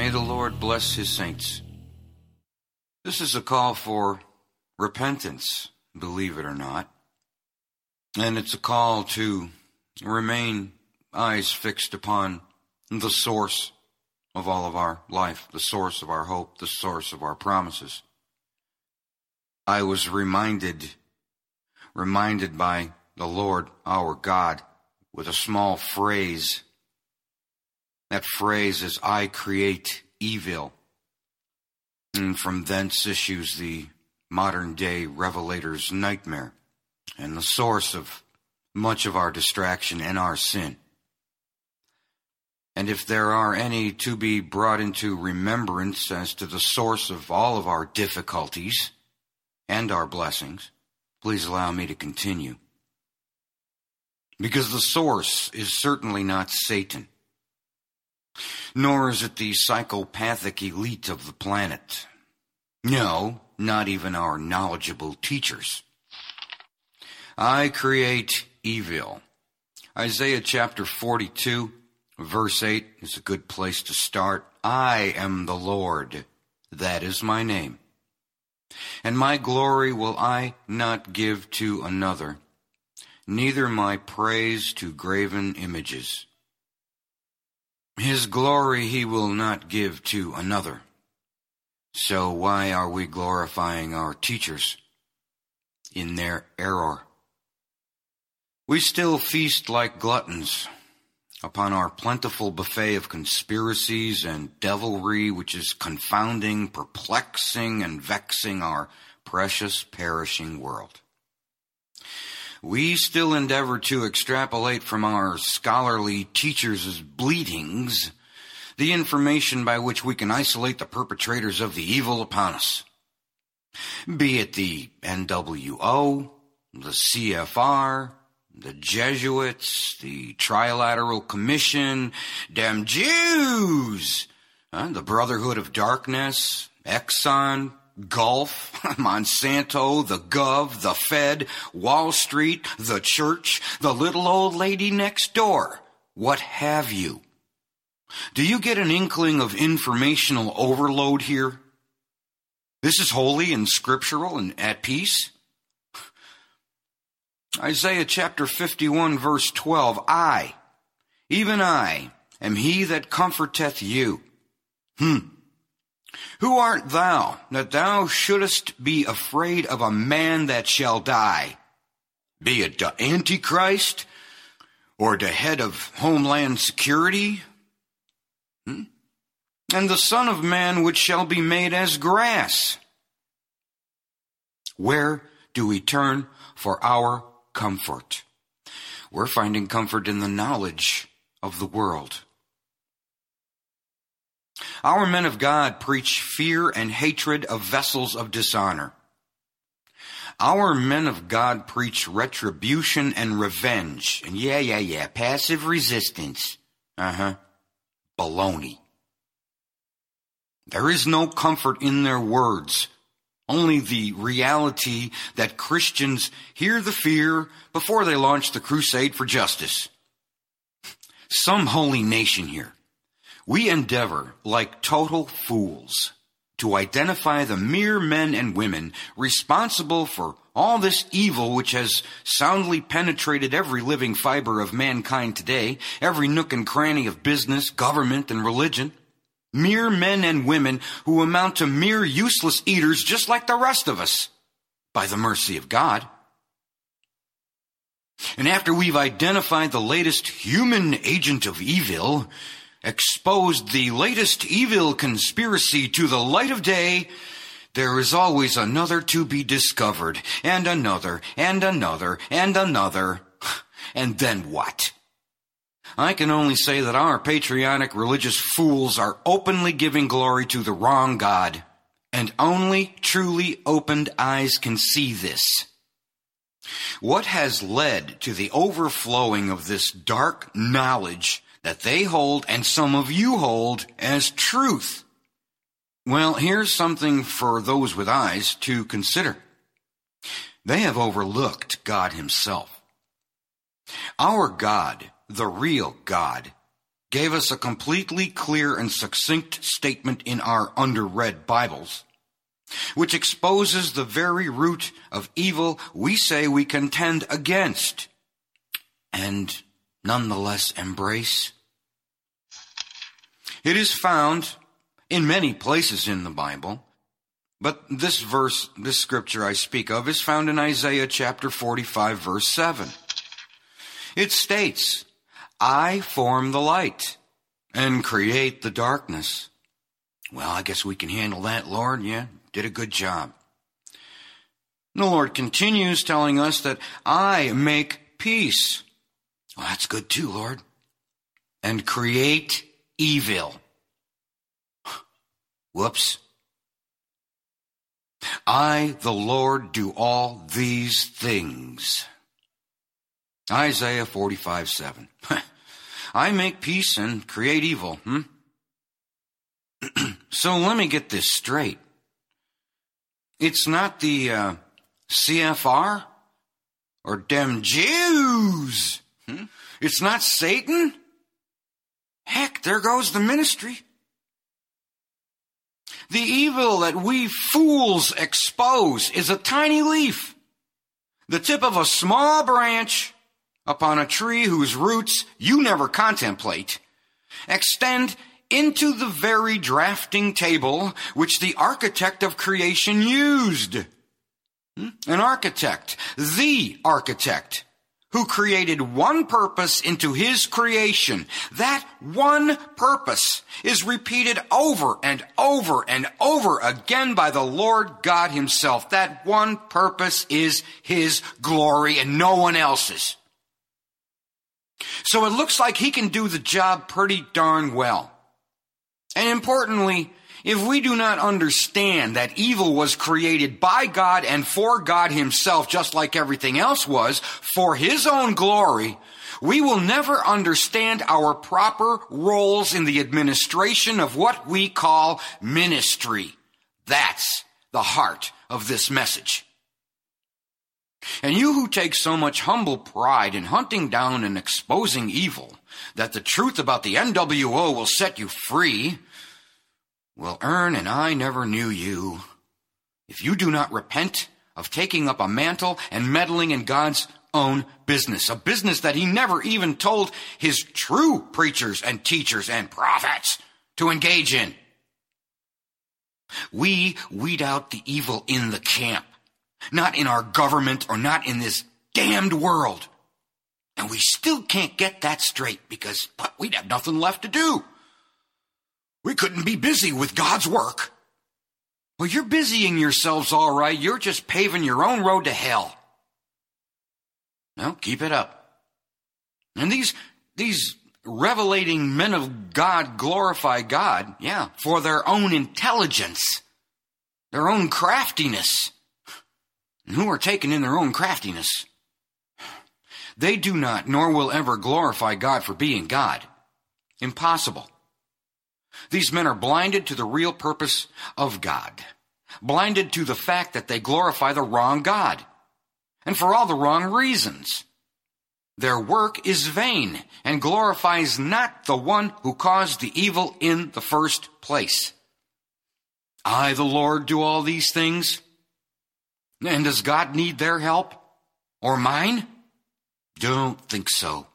May the Lord bless his saints. This is a call for repentance, believe it or not. And it's a call to remain eyes fixed upon the source of all of our life, the source of our hope, the source of our promises. I was reminded by the Lord our God with a small phrase. That phrase is, I create evil. And from thence issues the modern-day revelator's nightmare and the source of much of our distraction and our sin. And if there are any to be brought into remembrance as to the source of all of our difficulties and our blessings, please allow me to continue. Because the source is certainly not Satan, nor is it the psychopathic elite of the planet. No, not even our knowledgeable teachers. I create evil. Isaiah chapter 42, verse 8 is a good place to start. I am the Lord, that is my name. And my glory will I not give to another, neither my praise to graven images. His glory he will not give to another. So why are we glorifying our teachers in their error? We still feast like gluttons upon our plentiful buffet of conspiracies and devilry, which is confounding, perplexing, and vexing our precious perishing world. We still endeavor to extrapolate from our scholarly teachers' bleatings the information by which we can isolate the perpetrators of the evil upon us. Be it the NWO, the CFR, the Jesuits, the Trilateral Commission, them Jews, the Brotherhood of Darkness, Exxon, Gulf, Monsanto, the Gov, the Fed, Wall Street, the church, the little old lady next door. What have you? Do you get an inkling of informational overload here? This is holy and scriptural and at peace. Isaiah chapter 51 verse 12, I, even I, am he that comforteth you. Who art thou, that thou shouldest be afraid of a man that shall die? Be it the Antichrist, or the head of Homeland Security? And the Son of Man which shall be made as grass. Where do we turn for our comfort? We're finding comfort in the knowledge of the world. Our men of God preach fear and hatred of vessels of dishonor. Our men of God preach retribution and revenge. And passive resistance. Baloney. There is no comfort in their words, only the reality that Christians hear the fear before they launch the crusade for justice. Some holy nation here. We endeavor, like total fools, to identify the mere men and women responsible for all this evil which has soundly penetrated every living fiber of mankind today, every nook and cranny of business, government, and religion. Mere men and women who amount to mere useless eaters just like the rest of us, by the mercy of God. And after we've identified the latest human agent of evil, exposed the latest evil conspiracy to the light of day, there is always another to be discovered, and another, and another, and another. And then what? I can only say that our patriotic religious fools are openly giving glory to the wrong God, and only truly opened eyes can see this. What has led to the overflowing of this dark knowledge that they hold and some of you hold as truth? Well, here's something for those with eyes to consider. They have overlooked God himself. Our God, the real God, gave us a completely clear and succinct statement in our underread Bibles, which exposes the very root of evil we say we contend against and nonetheless embrace. It is found in many places in the Bible, but this scripture I speak of is found in Isaiah chapter 45, verse 7. It states, I form the light and create the darkness. Well, I guess we can handle that, Lord. Yeah, did a good job. The Lord continues telling us that I make peace. Well, that's good too, Lord. And create evil. Whoops. I, the Lord, do all these things. Isaiah 45, 7. I make peace and create evil. So let me get this straight. It's not the CFR or dem Jews. It's not Satan. Heck, there goes the ministry. The evil that we fools expose is a tiny leaf, the tip of a small branch upon a tree whose roots you never contemplate extend into the very drafting table which the architect of creation used. An architect, the architect, who created one purpose into his creation. That one purpose is repeated over and over and over again by the Lord God himself. That one purpose is his glory and no one else's. So it looks like he can do the job pretty darn well. And importantly, if we do not understand that evil was created by God and for God himself, just like everything else was, for his own glory, we will never understand our proper roles in the administration of what we call ministry. That's the heart of this message. And you who take so much humble pride in hunting down and exposing evil that the truth about the NWO will set you free, will earn and I never knew you. If you do not repent of taking up a mantle and meddling in God's own business, a business that he never even told his true preachers and teachers and prophets to engage in. We weed out the evil in the camp, not in our government or not in this damned world. And we still can't get that straight because we'd have nothing left to do. We couldn't be busy with God's work. Well, you're busying yourselves all right. You're just paving your own road to hell. Well, keep it up. And these revelating men of God glorify God, for their own intelligence, their own craftiness. And who are taken in their own craftiness? They do not, nor will ever glorify God for being God. Impossible. These men are blinded to the real purpose of God, blinded to the fact that they glorify the wrong God, and for all the wrong reasons. Their work is vain and glorifies not the one who caused the evil in the first place. I, the Lord, do all these things. And does God need their help? Or mine? Don't think so.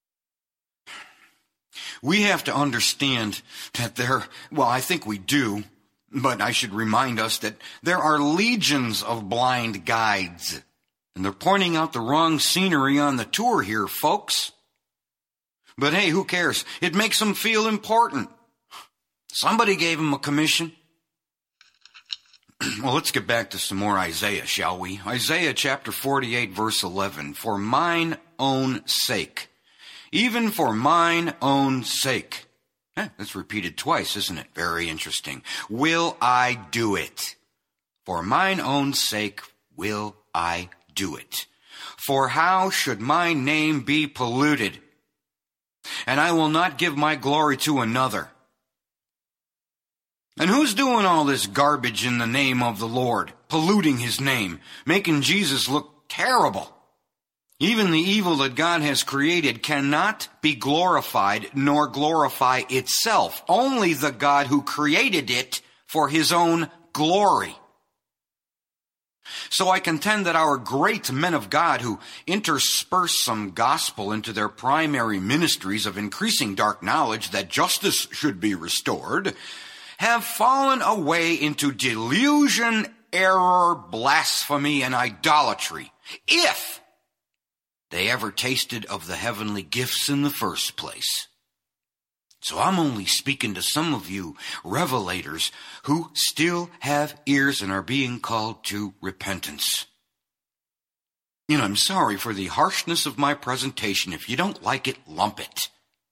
We have to understand that I think we do, but I should remind us that there are legions of blind guides, and they're pointing out the wrong scenery on the tour here, folks. But hey, who cares? It makes them feel important. Somebody gave them a commission. Well, let's get back to some more Isaiah, shall we? Isaiah chapter 48, verse 11. For mine own sake. Even for mine own sake. That's repeated twice, isn't it? Very interesting. Will I do it? For mine own sake will I do it. For how should my name be polluted? And I will not give my glory to another. And who's doing all this garbage in the name of the Lord? Polluting his name, making Jesus look terrible. Even the evil that God has created cannot be glorified nor glorify itself. Only the God who created it for his own glory. So I contend that our great men of God who intersperse some gospel into their primary ministries of increasing dark knowledge that justice should be restored have fallen away into delusion, error, blasphemy, and idolatry, if they ever tasted of the heavenly gifts in the first place. So I'm only speaking to some of you revelators who still have ears and are being called to repentance. I'm sorry for the harshness of my presentation. If you don't like it, lump it.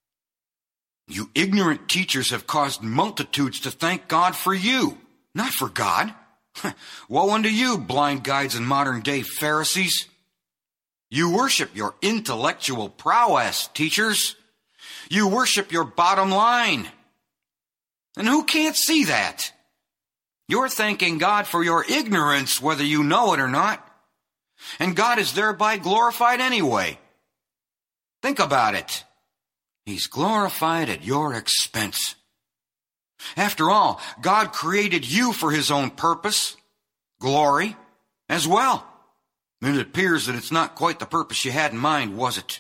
You ignorant teachers have caused multitudes to thank God for you, not for God. Woe unto you, blind guides and modern-day Pharisees. You worship your intellectual prowess, teachers. You worship your bottom line. And who can't see that? You're thanking God for your ignorance, whether you know it or not. And God is thereby glorified anyway. Think about it. He's glorified at your expense. After all, God created you for his own purpose, glory, as well. And it appears that it's not quite the purpose you had in mind, was it?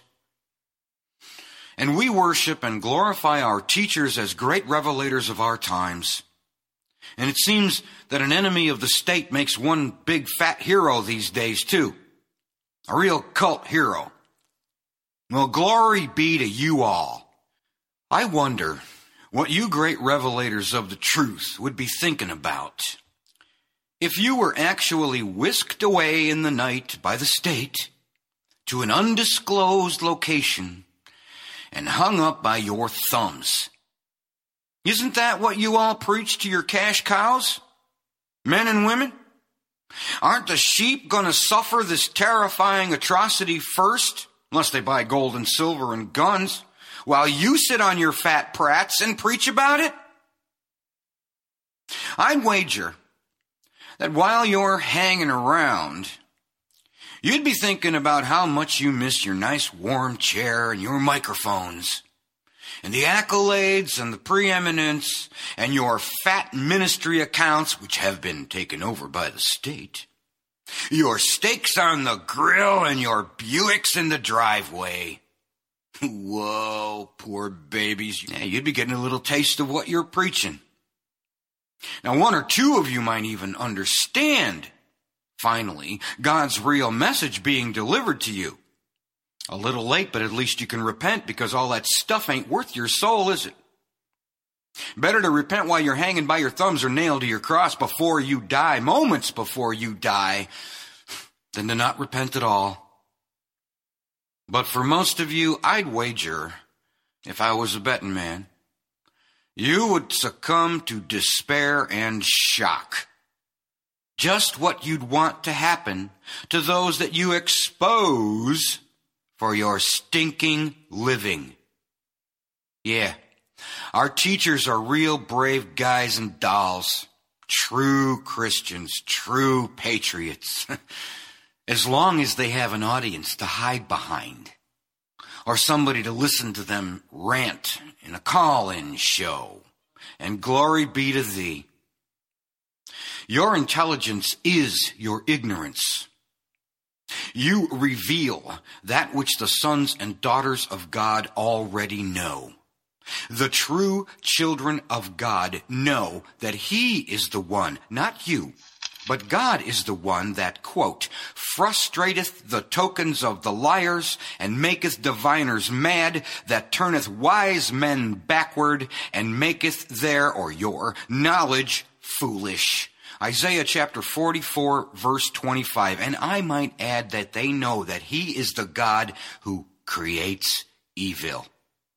And we worship and glorify our teachers as great revelators of our times. And it seems that an enemy of the state makes one big fat hero these days too. A real cult hero. Well, glory be to you all. I wonder what you great revelators of the truth would be thinking about if you were actually whisked away in the night by the state to an undisclosed location and hung up by your thumbs. Isn't that what you all preach to your cash cows? Men and women? Aren't the sheep going to suffer this terrifying atrocity first, unless they buy gold and silver and guns, while you sit on your fat prats and preach about it? I'd wager that while you're hanging around, you'd be thinking about how much you miss your nice warm chair and your microphones and the accolades and the preeminence and your fat ministry accounts, which have been taken over by the state, your steaks on the grill and your Buicks in the driveway. Whoa, poor babies. Yeah, you'd be getting a little taste of what you're preaching. Now, one or two of you might even understand, finally, God's real message being delivered to you. A little late, but at least you can repent, because all that stuff ain't worth your soul, is it? Better to repent while you're hanging by your thumbs or nailed to your cross before you die, moments before you die, than to not repent at all. But for most of you, I'd wager, if I was a betting man, you would succumb to despair and shock. Just what you'd want to happen to those that you expose for your stinking living. Yeah, our teachers are real brave guys and dolls, true Christians, true patriots, as long as they have an audience to hide behind, or somebody to listen to them rant in a call-in show. And glory be to thee. Your intelligence is your ignorance. You reveal that which the sons and daughters of God already know. The true children of God know that he is the one, not you, but God is the one that, quote, frustrateth the tokens of the liars, and maketh diviners mad, that turneth wise men backward, and maketh their, or your, knowledge foolish. Isaiah chapter 44, verse 25. And I might add that they know that he is the God who creates evil.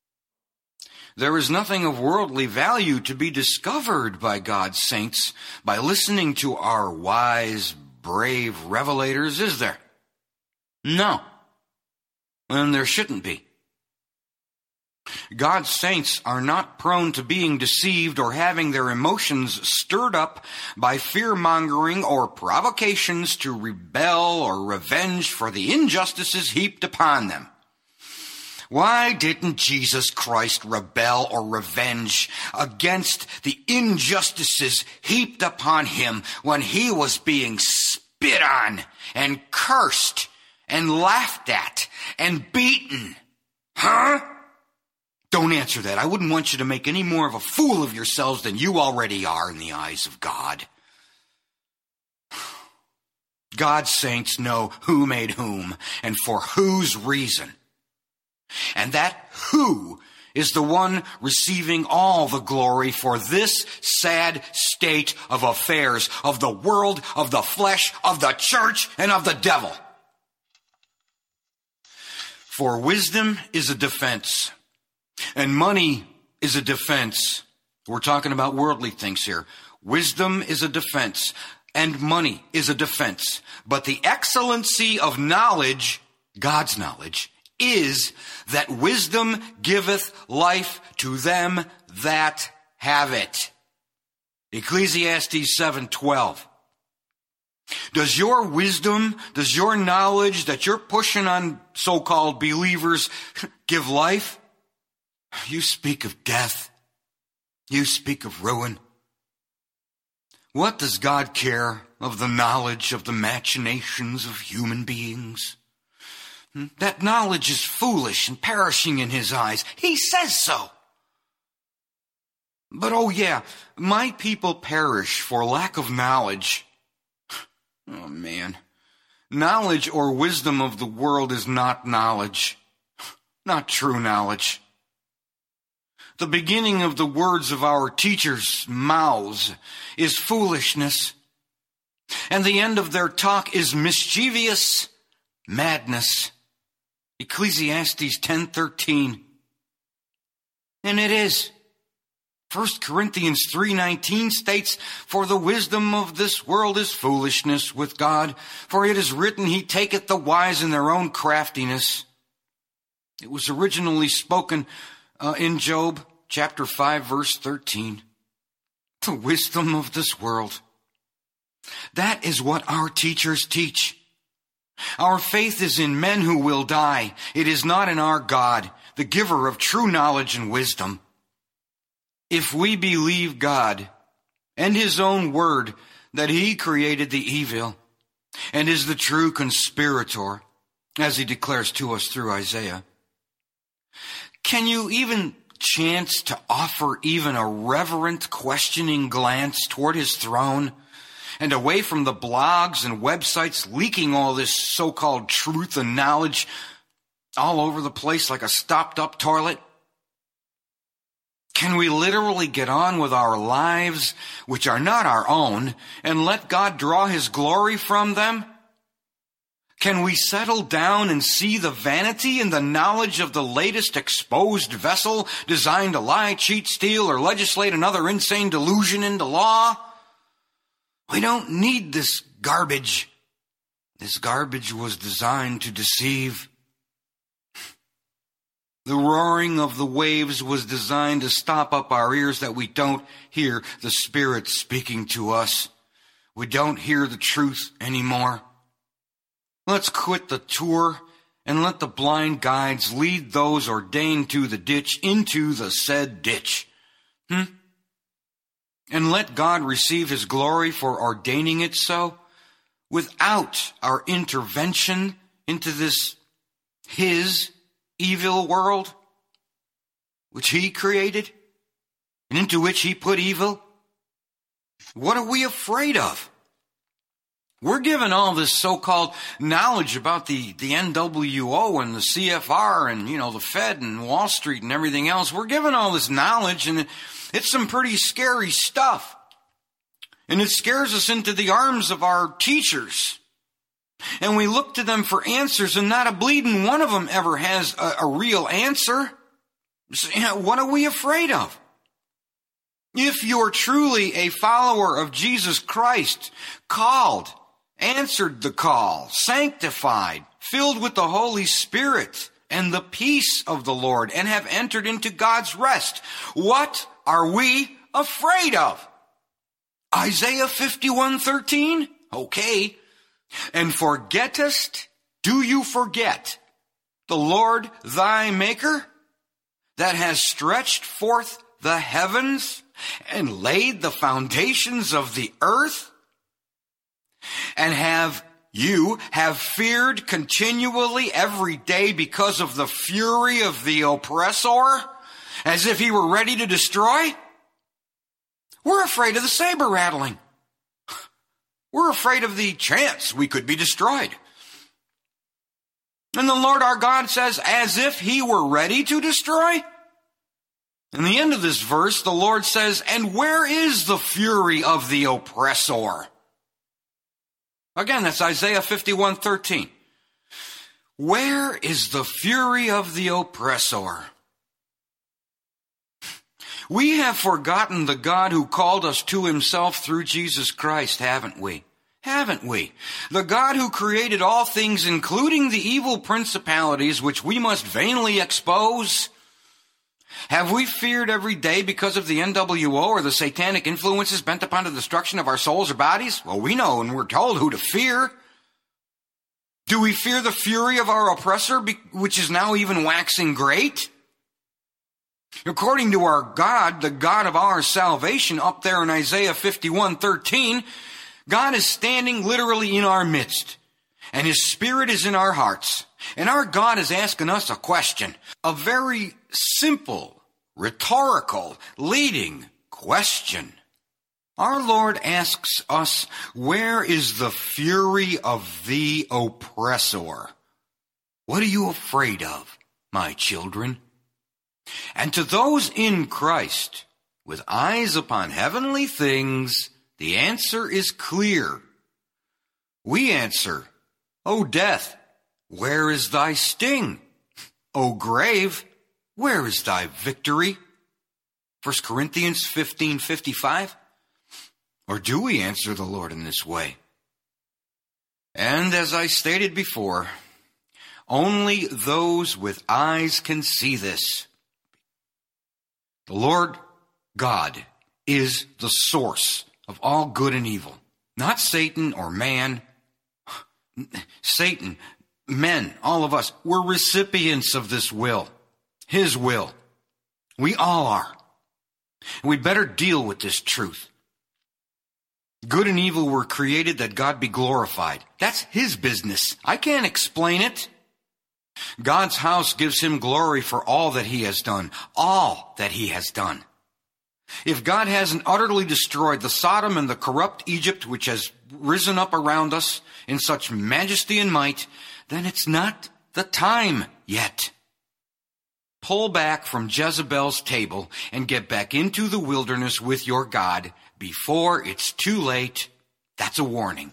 There is nothing of worldly value to be discovered by God's saints by listening to our wise, brave revelators, is there? No. And there shouldn't be. God's saints are not prone to being deceived or having their emotions stirred up by fear-mongering or provocations to rebel or revenge for the injustices heaped upon them. Why didn't Jesus Christ rebel or revenge against the injustices heaped upon him when he was being spit on and cursed and laughed at and beaten? Huh? Don't answer that. I wouldn't want you to make any more of a fool of yourselves than you already are in the eyes of God. God's saints know who made whom and for whose reason. And that who is the one receiving all the glory for this sad state of affairs, of the world, of the flesh, of the church, and of the devil. For wisdom is a defense, and money is a defense. We're talking about worldly things here. Wisdom is a defense, and money is a defense. But the excellency of knowledge, God's knowledge, is that wisdom giveth life to them that have it. Ecclesiastes 7:12. Does your wisdom, does your knowledge that you're pushing on so-called believers give life? You speak of death. You speak of ruin. What does God care of the knowledge of the machinations of human beings? That knowledge is foolish and perishing in his eyes. He says so. But oh yeah, my people perish for lack of knowledge. Oh man, knowledge or wisdom of the world is not knowledge, not true knowledge. The beginning of the words of our teachers' mouths is foolishness, and the end of their talk is mischievous madness. Ecclesiastes 10:13. And it is. 1 Corinthians 3:19 states, for the wisdom of this world is foolishness with God, for it is written, he taketh the wise in their own craftiness. It was originally spoken in Job chapter 5 verse 13. The wisdom of this world. That is what our teachers teach. Our faith is in men who will die. It is not in our God, the giver of true knowledge and wisdom. If we believe God and his own word that he created the evil and is the true conspirator, as he declares to us through Isaiah, can you even chance to offer even a reverent questioning glance toward his throne and away from the blogs and websites leaking all this so-called truth and knowledge all over the place like a stopped-up toilet? Can we literally get on with our lives, which are not our own, and let God draw his glory from them? Can we settle down and see the vanity and the knowledge of the latest exposed vessel designed to lie, cheat, steal, or legislate another insane delusion into law? We don't need this garbage. This garbage was designed to deceive. The roaring of the waves was designed to stop up our ears that we don't hear the Spirit speaking to us. We don't hear the truth anymore. Let's quit the tour and let the blind guides lead those ordained to the ditch into the said ditch. And let God receive his glory for ordaining it so, without our intervention into this his evil world, which he created and into which he put evil. What are we afraid of? We're given all this so-called knowledge about the NWO and the CFR and, the Fed and Wall Street and everything else. We're given all this knowledge, and it's some pretty scary stuff. And it scares us into the arms of our teachers. And we look to them for answers, and not a bleeding one of them ever has a real answer. So, what are we afraid of? If you're truly a follower of Jesus Christ, answered the call, sanctified, filled with the Holy Spirit, and the peace of the Lord and have entered into God's rest. What are we afraid of? Isaiah 51:13? Okay. And forgettest, do you forget the Lord thy maker, that has stretched forth the heavens and laid the foundations of the earth? And have feared continually every day because of the fury of the oppressor, as if he were ready to destroy? We're afraid of the saber rattling. We're afraid of the chance we could be destroyed. And the Lord our God says, as if he were ready to destroy? In the end of this verse, the Lord says, and where is the fury of the oppressor? Again, that's Isaiah 51:13. Where is the fury of the oppressor? We have forgotten the God who called us to himself through Jesus Christ, haven't we? Haven't we? The God who created all things, including the evil principalities which we must vainly expose. Have we feared every day because of the NWO or the satanic influences bent upon the destruction of our souls or bodies? Well, we know and we're told who to fear. Do we fear the fury of our oppressor, which is now even waxing great? According to our God, the God of our salvation, up there in Isaiah 51:13, God is standing literally in our midst, and his Spirit is in our hearts. And our God is asking us a question, a very simple, rhetorical, leading question. Our Lord asks us, where is the fury of the oppressor? What are you afraid of, my children? And to those in Christ, with eyes upon heavenly things, the answer is clear. We answer, O death, where is thy sting? O grave, where is thy victory? 1 Corinthians 15:55. Or do we answer the Lord in this way? And as I stated before, only those with eyes can see this. The Lord God is the source of all good and evil, not Satan or man. Satan, men, all of us, we're recipients of this will, his will. We all are. And we'd better deal with this truth. Good and evil were created that God be glorified. That's his business. I can't explain it. God's house gives him glory for all that he has done. All that he has done. If God hasn't utterly destroyed the Sodom and the corrupt Egypt which has risen up around us in such majesty and might, then it's not the time yet. Pull back from Jezebel's table and get back into the wilderness with your God before it's too late. That's a warning.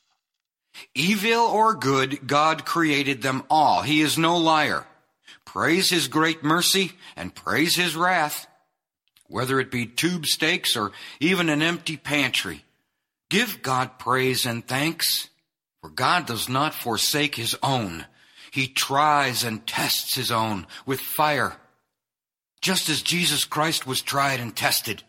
Evil or good, God created them all. He is no liar. Praise his great mercy and praise his wrath. Whether it be tube steaks or even an empty pantry, give God praise and thanks, for God does not forsake his own. He tries and tests his own with fire, just as Jesus Christ was tried and tested.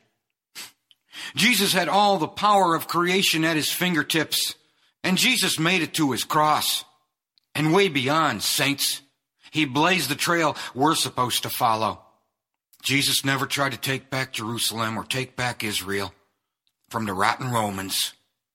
Jesus had all the power of creation at his fingertips, and Jesus made it to his cross. And way beyond, saints, he blazed the trail we're supposed to follow. Jesus never tried to take back Jerusalem or take back Israel from the rotten Romans.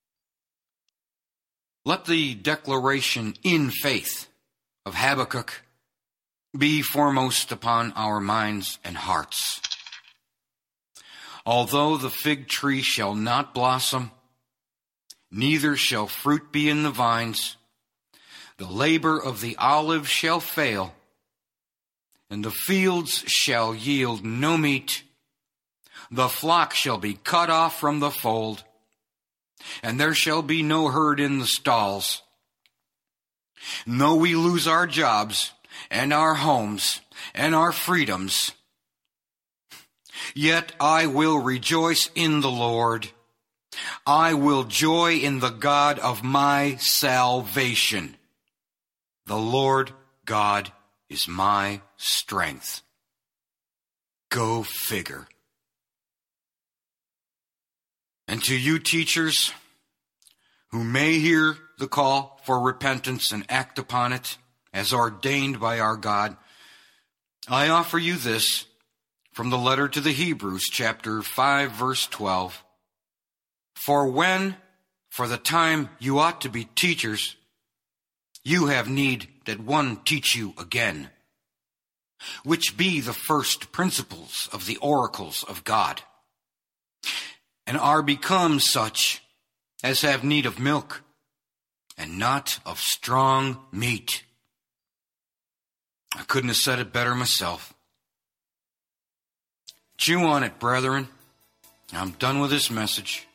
Let the declaration in faith of Habakkuk be foremost upon our minds and hearts. Although the fig tree shall not blossom, neither shall fruit be in the vines, the labor of the olive shall fail, and the fields shall yield no meat. The flock shall be cut off from the fold, and there shall be no herd in the stalls. Though we lose our jobs and our homes and our freedoms, yet I will rejoice in the Lord. I will joy in the God of my salvation. The Lord God is my strength. Go figure. And to you teachers who may hear the call for repentance and act upon it as ordained by our God, I offer you this from the letter to the Hebrews, chapter 5, verse 12. For when, for the time you ought to be teachers, you have need that one teach you again, which be the first principles of the oracles of God, and are become such as have need of milk, and not of strong meat. I couldn't have said it better myself. Chew on it, brethren. I'm done with this message.